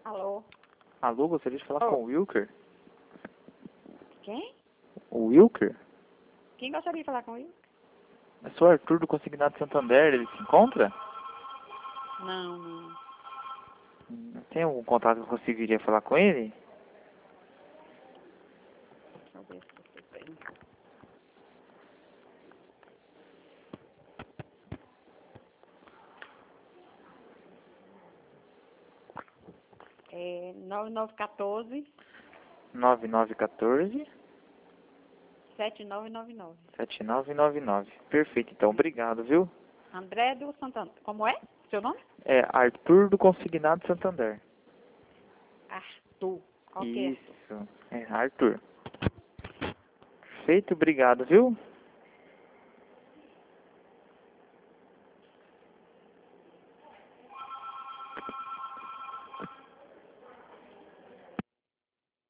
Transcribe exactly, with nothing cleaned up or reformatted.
Alô? Alô, gostaria de falar Oh. com o Wilker? Quem? O Wilker? Quem gostaria de falar com ele? Eu sou o Arthur do Consignado Santander, ele se encontra? Não, não. Hum, Tem algum contato que eu conseguiria falar com ele? Deixa eu ver se você tem. É nove nove um quatro, nove nove um quatro, sete nove nove nove. sete nove nove nove. Perfeito, então, obrigado, viu? André do Santander. Como é? Seu nome? É Arthur do Consignado Santander. Arthur. Ok, Arthur. Isso, é Arthur. Perfeito, obrigado, viu?